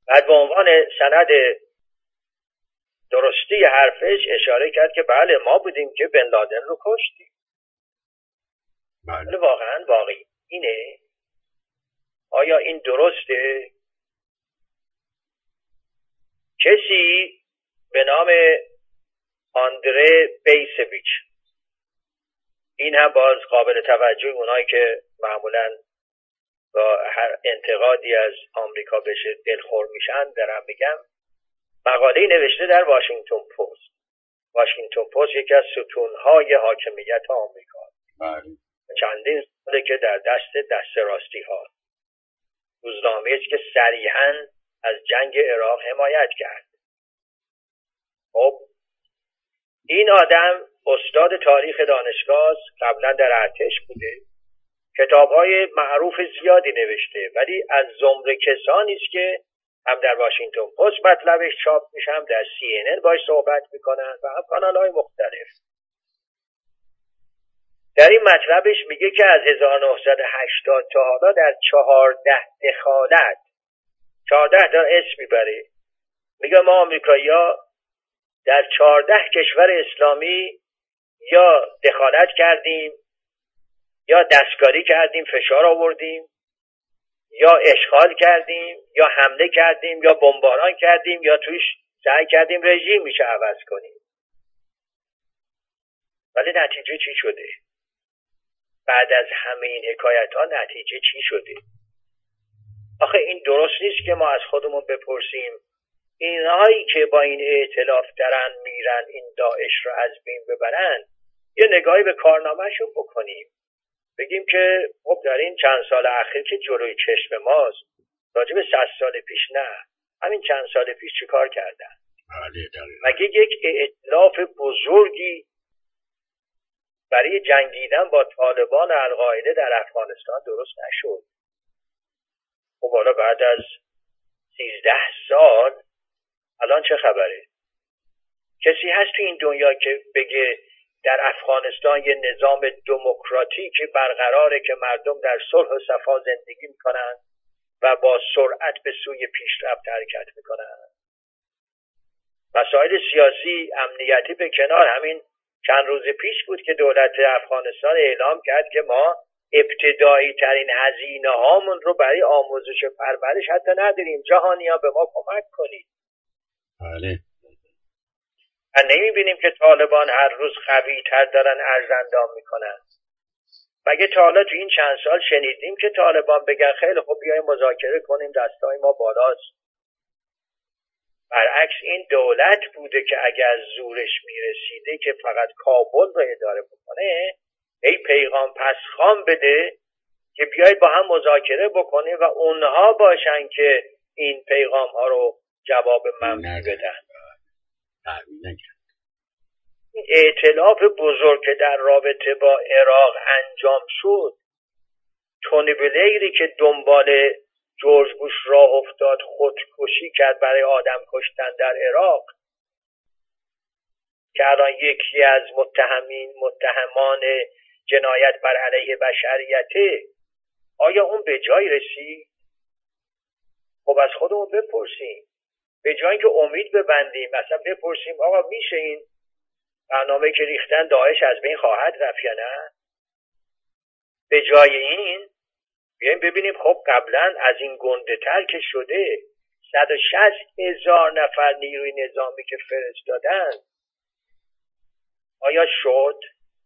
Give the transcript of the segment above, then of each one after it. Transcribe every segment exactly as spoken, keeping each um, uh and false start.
بعد به عنوان سند درستی حرفش اشاره کرد که بله ما بودیم که بن لادن رو کشتیم. بله واقعا واقعی اینه؟ آیا این درسته؟ کسی به نام آندره بیسویچ، این هم باز قابل توجه، اونایی که معمولا با هر انتقادی از آمریکا بشه دلخور میشن دارم میگم، مقاله‌ای نوشته در واشنگتن پست. واشنگتن پست یکی از ستونهای حاکمیت آمریکا، چندین ساله که در دست دست راستی ها، روزنامه‌ای است که صریحاً از جنگ عراق حمایت کرد. خب این آدم استاد تاریخ دانشگاه، قبلا در ارتش بوده، کتاب‌های معروف زیادی نوشته، ولی از زمره کسانی است که هم در واشنگتن پست مطلبش چاپ میشه، هم در سی ان ان باش صحبت میکنن و هم کانال‌های مختلف. در این مطلبش میگه که از هزار و نهصد و هشتاد تا حالا در چهارده دخالت، چهارده تا اسم میبره، میگه ما آمریکایی‌ها در چهارده کشور اسلامی یا دخالت کردیم، یا دستکاری کردیم، فشار آوردیم، یا اشغال کردیم، یا حمله کردیم، یا بمباران کردیم، یا توش سعی کردیم رژیم میشه عوض کنیم. ولی نتیجه چی شده؟ بعد از همه این حکایت ها نتیجه چی شده؟ آخه این درست نیست که ما از خودمون بپرسیم اینهایی که با این ائتلاف دارن میرن این داعش رو از بین ببرن، یه نگاهی به کارنامه‌شون بکنیم، بگیم که خب در این چند سال اخیر که جلوی چشم ماست، راجع به صد سال پیش نه، همین چند سال پیش چی کار کردن؟ مگه یک ائتلاف بزرگی برای جنگیدن با طالبان و القاعده در افغانستان درست نشد؟ خب حالا بعد از سیزده سال الان چه خبره؟ کسی هست تو این دنیا که بگه در افغانستان یه نظام دموکراتیک برقراره که مردم در صلح و صفا زندگی میکنن و با سرعت به سوی پیشرفت حرکت میکنن؟ مسائل سیاسی امنیتی به کنار، همین چند روز پیش بود که دولت افغانستان اعلام کرد که ما ابتدایی ترین هزینه هامون رو برای آموزش و پرورش حتی نداریم، جهانی ها به ما کمک کنید. بله. و نمیبینیم که طالبان هر روز قوی تر دارن ارزندام میکنن؟ مگه تا حالا تو این چند سال شنیدیم که طالبان بگن خیلی خوب بیایم مذاکره کنیم، دستای ما بالاست؟ برعکس این دولت بوده که اگر زورش میرسیده که فقط کابل رو اداره بکنه، ای پیغام پسخان بده که بیایید با هم مذاکره بکنیم و اونها باشن که این پیغام ها رو جواب منفی بدن. این ائتلاف بزرگ که در رابطه با عراق انجام شد، تونی بلیری که دنبال جورج بوش راه افتاد، خودکشی کرد برای آدم کشتن در عراق، که الان یکی از متهمین متهمان جنایت بر علیه بشریته، آیا اون به جای رسید؟ خب از خودمون بپرسیم، به جای که امید ببندیم مثلا بپرسیم آقا میشه این برنامه که ریختن داعش از بین خواهد رفت یا نه؟ به جای این بیاییم ببینیم خب قبلا از این گنده تر که شده، صد و شصت هزار نفر نیروی نظامی که فرستادن، آیا شد؟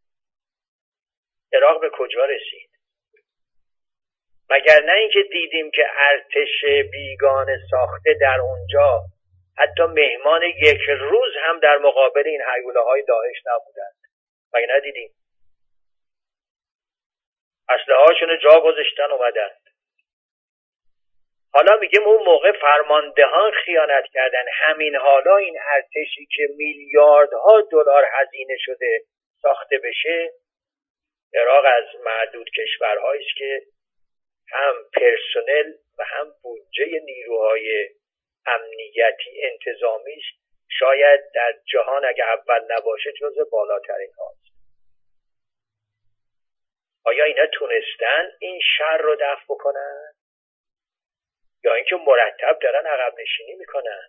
عراق به کجا رسید؟ مگر نه اینکه دیدیم که ارتش بیگانه ساخته در اونجا حتی مهمان یک روز هم در مقابل این هیوله های داعش نبودند؟ مگر ندیدیم؟ اسلحه هاشون جا گذاشتن اومدن. حالا میگیم اون موقع فرماندهان خیانت کردن، همین حالا این ارتشی که میلیاردها دلار هزینه شده ساخته بشه، عراق از معدود کشورهایی است که هم پرسنل و هم بودجه نیروهای امنیتی انتظامیش شاید در جهان اگه اول نباشه جزو بالاترین هاست. آیا اینا تونستن این شر رو دفع بکنن؟ یا اینکه که مرتب دارن عقب نشینی میکنن.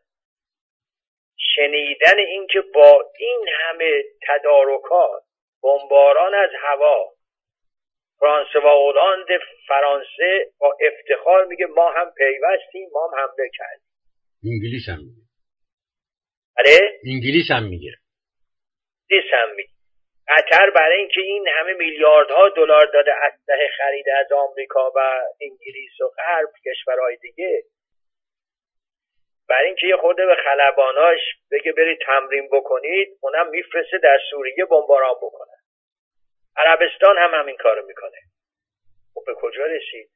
شنیدن این که با این همه تدارکات بمباران از هوا فرانسه و هلند فرانسه با افتخار میگه ما هم پیوستیم، ما هم حمله کردیم. انگلیس هم میگه. بله؟ انگلیس هم میگه. انگلیس هم میگه. قطر برای اینکه این همه میلیاردها دلار داده اسلحه خرید از آمریکا و انگلیس و غرب کشورهای دیگه، برای اینکه یه خورده به خلباناش بگه برید تمرین بکنید، اونم میفرسته در سوریه بمباران بکنه. عربستان هم همین کارو میکنه. خب به کجا رسید؟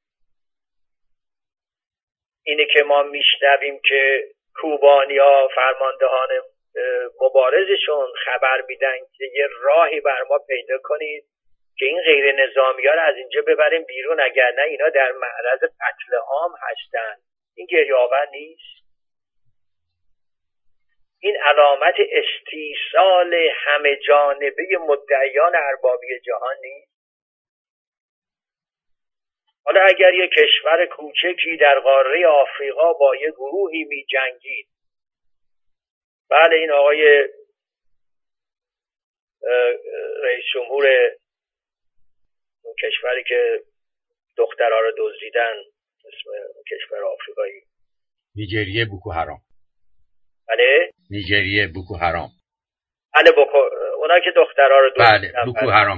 اینه که ما میشنویم که کوبانیا فرماندهان مبارزشون خبر میدن که یه راهی بر ما پیدا کنید که این غیر نظامی ها رو از اینجا ببریم بیرون، اگر نه اینا در معرض قتل عام هستن. این گریه‌آور نیست؟ این علامت استیصال همه جانبه مدعیان اربابی جهان نیست؟ حالا اگر یک کشور کوچکی در قاره آفریقا با یک گروهی می جنگید، بله این آقای رئیس جمهور اون کشوری که دخترها رو دزدیدن، اسم کشور آفریقایی، نیجریه بوکو حرام. بله نیجریه بوکو حرام. بله بوکو، اونا که دخترها رو دزدیدن. بله بوکو حرام.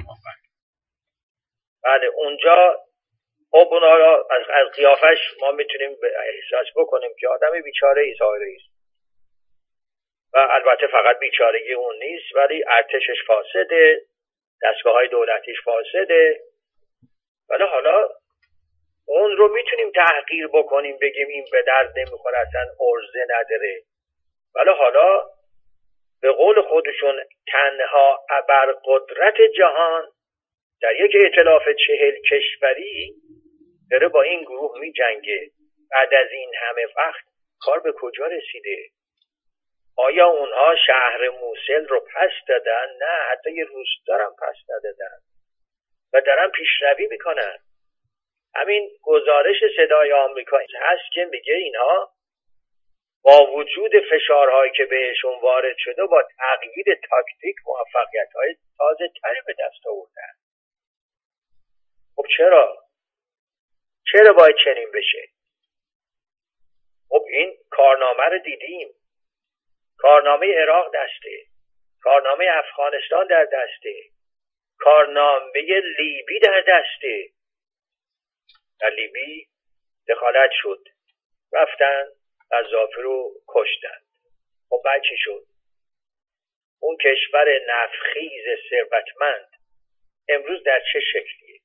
بله اونجا خب اونا را از, از قیافش ما میتونیم احساس بکنیم که آدم بیچاره ایست های رئیس. و البته فقط بیچارگی اون نیست، ولی ارتشش فاسده، دستگاه های دولتیش فاسده. ولی حالا اون رو میتونیم تحقیر بکنیم، بگیم این به درد نمیخوره، اصلا ارزه نداره. ولی حالا به قول خودشون تنها ابرقدرت جهان در یک ائتلاف چهل کشوری داره با این گروه می جنگه. بعد از این همه وقت کار به کجا رسیده؟ آیا اونها شهر موصل رو پس دادن؟ نه، حتی یه روستا هم پس ندادن و دارن پیشروی میکنن. همین گزارش صدای آمریکا هست که میگه اینها با وجود فشارهایی که بهشون وارد شده با تغییر تاکتیک موفقیت‌های تازه تری به دست آوردن. خب چرا؟ چرا باید چنین بشه؟ خب این کارنامه رو دیدیم. کارنامه عراق دسته، کارنامه افغانستان در دسته، کارنامه لیبی در دسته. در لیبی دخالت شد، رفتن قذافی رو کشتن. خب بعد چی شد؟ اون کشور نفخیز ثروتمند امروز در چه شکلیه؟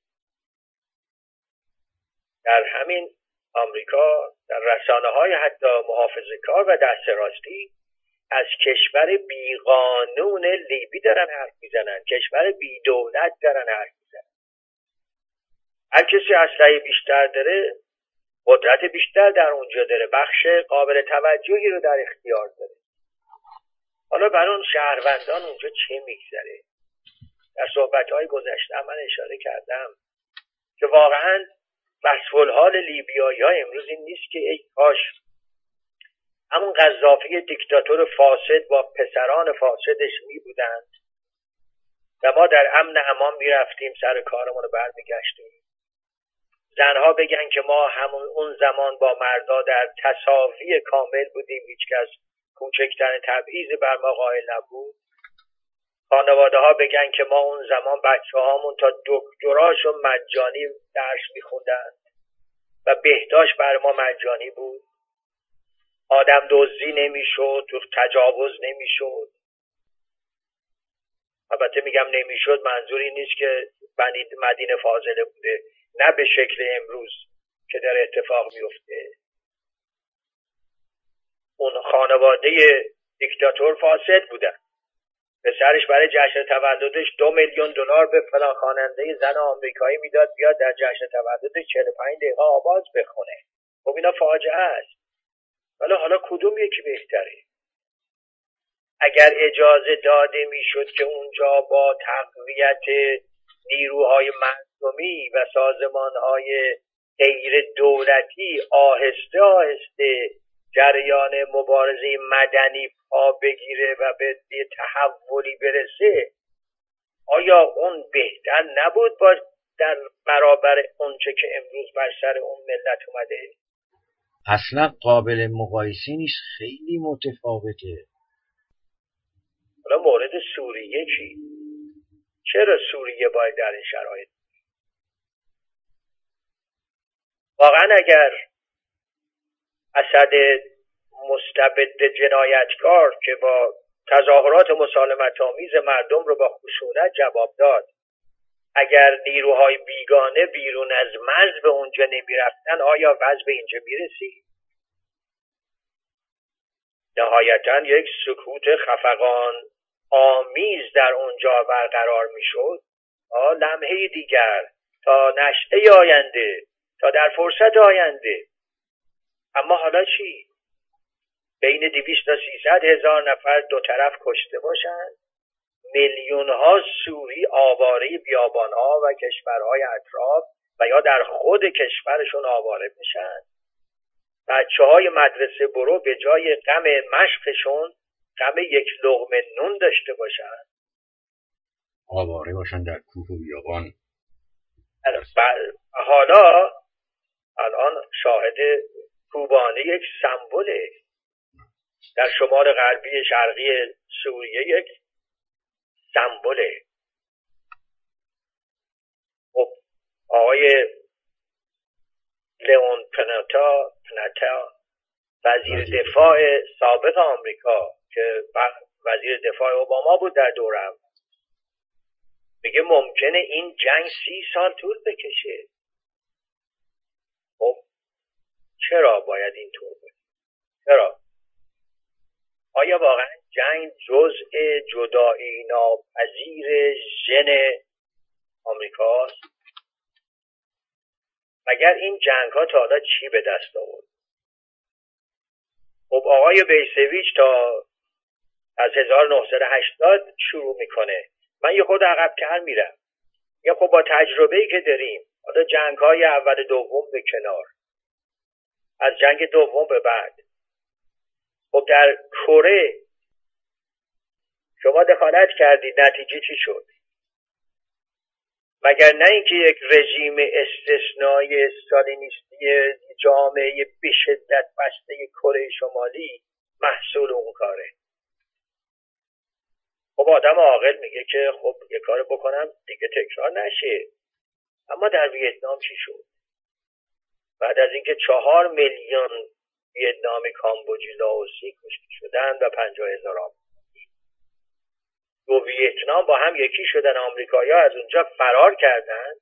در همین آمریکا در رسانه‌های حتی محافظه‌کار و دست راستی از کشور بیقانون لیبی دارن حرف میزنن، کشور بی دولت دارن حرف میزنن. هر کسی اسلحه بیشتر داره، قدرت بیشتر در اونجا داره، بخش قابل توجهی رو در اختیار داره. حالا بر اون شهروندان اونجا چه میگذره؟ در صحبت‌های گذشته من اشاره کردم که واقعاً وصف الحال لیبیایی‌ها امروز این نیست که ای کاش همون قذافی دیکتاتور فاسد با پسران فاسدش می بودند و ما در امن امان می رفتیم سر کارمون رو برمیگشتیم. زنها بگن که ما همون اون زمان با مردا در تساوی کامل بودیم، هیچ کس کوچکترین تبعیض بر ما قائل نبود. خانواده ها بگن که ما اون زمان بچه هامون تا دکتراشون مجانی درس می خوندن و بهداشت بر ما مجانی بود. آدم دزدی نمیشد، تجاوز نمیشد. البته میگم نمیشد، منظوری نیست که مدینه فاضله بوده، نه به شکل امروز که در اتفاق میفته. اون خانواده دیکتاتور فاسد بودن. پسرش برای جشن تولدش دو میلیون دلار به فلان خواننده زن آمریکایی میداد بیاد در جشن تولدش چهل و پنج دقیقه آواز بخونه. خب اینا فاجعه است. ولی حالا کدوم یکی بهتره؟ اگر اجازه داده میشد که اونجا با تقویت نیروهای مردمی و سازمانهای غیر دولتی آهسته آهسته جریان مبارزه مدنی پا بگیره و به تحولی برسه، آیا اون بهتر نبود با در برابر اونچه که امروز بر سر اون ملت اومده؟ اصلا قابل مقایسه نیست، خیلی متفاوته. حالا مورد سوریه چی؟ چرا سوریه باید در این شرایط؟ واقعا اگر اسد مستبد جنایتکار که با تظاهرات مسالمت آمیز مردم رو با خشونت جواب داد، اگر نیروهای بیگانه بیرون از مرز به اونجا نمی رفتن، آیا وضع به اینجا می رسید؟ نهایتا یک سکوت خفقان آمیز در اونجا برقرار می شد تا لمحه دیگر، تا نشأه آینده، تا در فرصت آینده. اما حالا چی؟ بین دویست تا سیصد هزار نفر دو طرف کشته باشند، میلیون ها سوری آواره بیابانها و کشورهای اطراف و یا در خود کشورشون آواره بشن. بچه های مدرسه برو به جای غم مشقشون غم یک لقمه نون داشته باشن، آواره باشن در کوه و بیابان. حالا الان شاهد کوبانه یک سمبوله در شمال غربی شرقی سوریه، یک سمبوله. خب آقای لئون پناتا پناتا وزیر دفاع سابق آمریکا که وزیر دفاع اوباما بود در دورم، میگه ممکنه این جنگ سی سال طول بکشه. خب چرا باید اینطور باشه؟ چرا؟ آیا واقعا جنگ جزء جدایی ناپذیر ژن آمریکاست؟ مگر این جنگ ها تا حالا چی به دست آورد؟ خب آقای بیسویچ تا از هزار و نهصد و هشتاد شروع میکنه. من یه خود عقب‌تر میرم. یا خب با تجربه‌ای که داریم، حالا جنگ های اول دوم به کنار، از جنگ دوم به بعد، خب در کره شما دخالت کردید، نتیجه چی شد؟ مگر نه اینکه یک رژیم استثنایی استالینیستی جامعه به شدت بسته کره شمالی محصول اون کاره. خب آدم عاقل میگه که خب یه کار بکنم دیگه تکرار نشه. اما در ویتنام چی شد؟ بعد از اینکه چهار میلیون ویتنامی، کامبوجی، لاوسی کشته شدن و پنجاه هزار آمریکایی، دو ویتنام با هم یکی شدن، آمریکایی‌ها از اونجا فرار کردن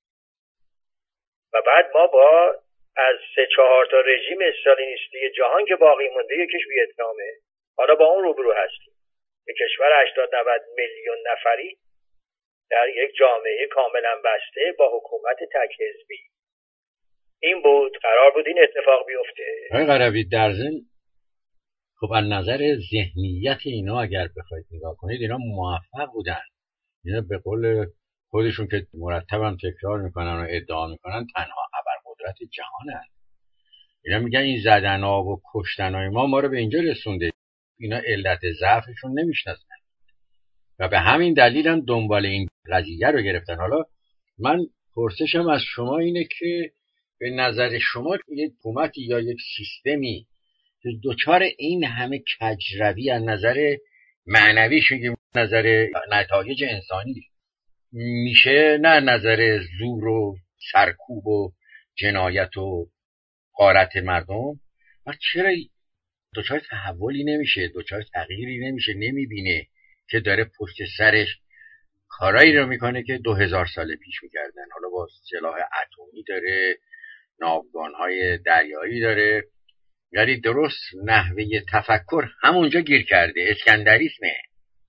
و بعد ما با از سه چهار تا رژیم استالینیستی جهان که باقی مونده یکیش ویتنامه، حالا با اون روبرو هستیم. یک کشور هشتاد نود میلیون نفری در یک جامعه کاملا بسته با حکومت تک حزبی. این بود، قرار بود این اتفاق بیفته. آقای قروی، در ضمن خب از نظر ذهنیت اینا اگر بخواید نگاه کنید، اینا موفق بودن. اینا به قول خودشون که مرتبا تکرار میکنن و ادعا میکنن تنها ابرقدرت جهانن. اینا میگن این زدن‌ها و کشتن‌های ما ما رو به اینجا رسونده. اینا علت ضعفشون نمیشناسن و به همین دلیل هم دنبال این قضیه رو گرفتن. حالا من پرسشم از شما اینه که به نظر شما یک حکومتی یا یک سیستمی که دوچار این همه کجروی از نظر معنوی شگیم، نظر نتایج انسانی میشه، نه نظر زور و سرکوب و جنایت و غارت مردم، و چرا دوچار تحولی نمیشه، دوچار تغییری نمیشه، نمیبینه که داره پشت سرش کارایی رو میکنه که دو هزار سال پیش میکردن. حالا با سلاح اتمی داره، ناوگانهای دریایی داره، یعنی درست نحوه تفکر همونجا گیر کرده، اسکندریسمه.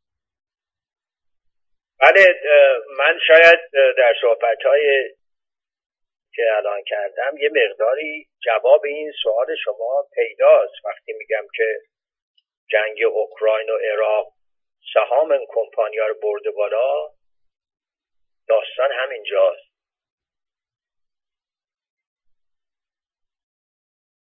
بله، من شاید در صحبتهای که الان کردم یه مقداری جواب این سوال شما پیداست وقتی میگم که جنگ اوکراین و عراق سهام کمپانیا رو برده بالا. داستان همینجاست.